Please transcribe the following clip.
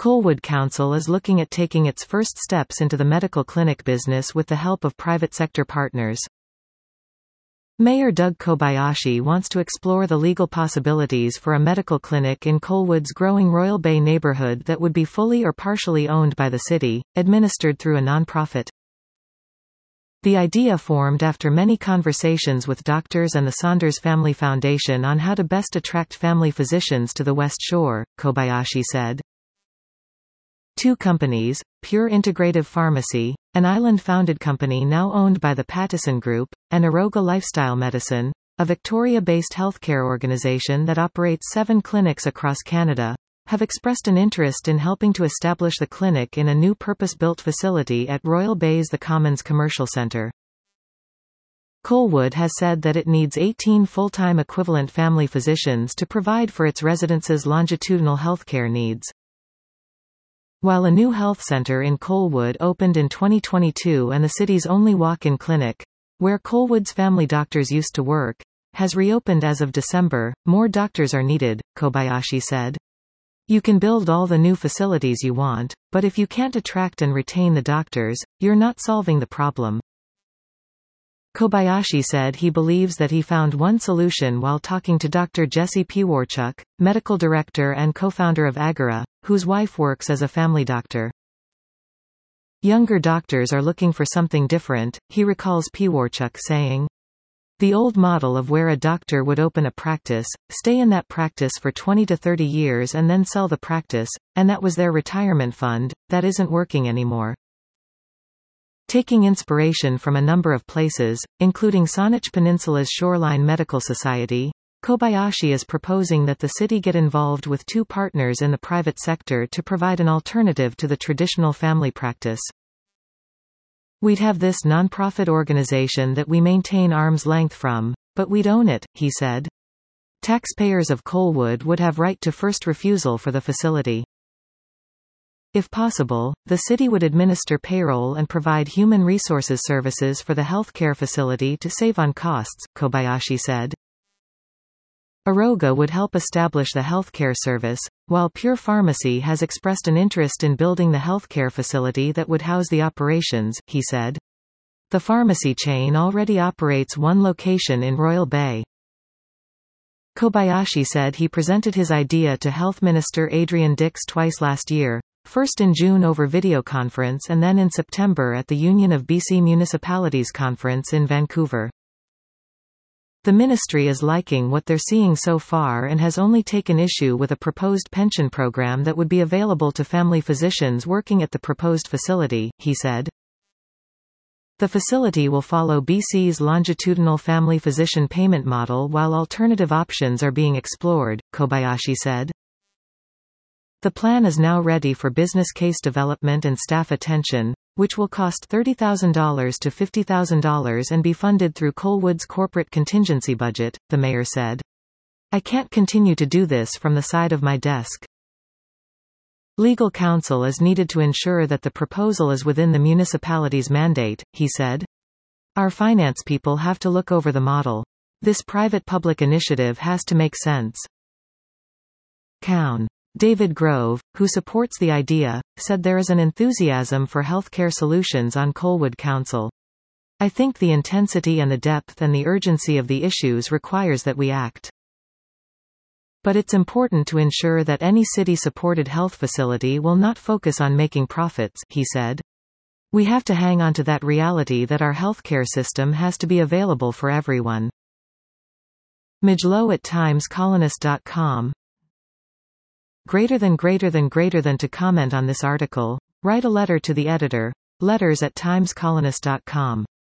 Colwood Council is looking at taking its first steps into the medical clinic business with the help of private sector partners. Mayor Doug Kobayashi wants to explore the legal possibilities for a medical clinic in Colwood's growing Royal Bay neighborhood that would be fully or partially owned by the city, administered through a nonprofit. The idea formed after many conversations with doctors and the Saunders Family Foundation on how to best attract family physicians to the West Shore, Kobayashi said. Two companies, Pure Integrative Pharmacy, an island-founded company now owned by the Pattison Group, and Aroga Lifestyle Medicine, a Victoria-based healthcare organization that operates 7 clinics across Canada, have expressed an interest in helping to establish the clinic in a new purpose-built facility at Royal Bay's The Commons Commercial Centre. Colwood has said that it needs 18 full-time equivalent family physicians to provide for its residents' longitudinal healthcare needs. While a new health center in Colwood opened in 2022 and the city's only walk-in clinic, where Colwood's family doctors used to work, has reopened as of December, more doctors are needed, Kobayashi said. You can build all the new facilities you want, but if you can't attract and retain the doctors, you're not solving the problem. Kobayashi said he believes that he found one solution while talking to Dr. Jesse Piwarchuk, medical director and co-founder of Agora, whose wife works as a family doctor. Younger doctors are looking for something different, he recalls Piwarchuk saying. The old model of where a doctor would open a practice, stay in that practice for 20 to 30 years and then sell the practice, and that was their retirement fund, that isn't working anymore. Taking inspiration from a number of places, including Saanich Peninsula's Shoreline Medical Society, Kobayashi is proposing that the city get involved with 2 partners in the private sector to provide an alternative to the traditional family practice. We'd have this non-profit organization that we maintain arm's length from, but we'd own it, he said. Taxpayers of Colwood would have right to first refusal for the facility. If possible, the city would administer payroll and provide human resources services for the healthcare facility to save on costs, Kobayashi said. Aroga would help establish the healthcare service, while Pure Pharmacy has expressed an interest in building the healthcare facility that would house the operations, he said. The pharmacy chain already operates one location in Royal Bay. Kobayashi said he presented his idea to Health Minister Adrian Dix twice last year, first in June over video conference and then in September at the Union of BC Municipalities conference in Vancouver. The ministry is liking what they're seeing so far and has only taken issue with a proposed pension program that would be available to family physicians working at the proposed facility, he said. The facility will follow BC's longitudinal family physician payment model while alternative options are being explored, Kobayashi said. The plan is now ready for business case development and staff attention, which will cost $30,000 to $50,000 and be funded through Colwood's corporate contingency budget, the mayor said. I can't continue to do this from the side of my desk. Legal counsel is needed to ensure that the proposal is within the municipality's mandate, he said. Our finance people have to look over the model. This private-public initiative has to make sense. Cown. David Grove, who supports the idea, said there is an enthusiasm for healthcare solutions on Colwood Council. I think the intensity and the depth and the urgency of the issues requires that we act. But it's important to ensure that any city-supported health facility will not focus on making profits, he said. We have to hang on to that reality that our healthcare system has to be available for everyone. Mijlo at timescolonist.com. Greater than to comment on this article, write a letter to the editor, letters@timescolonist.com.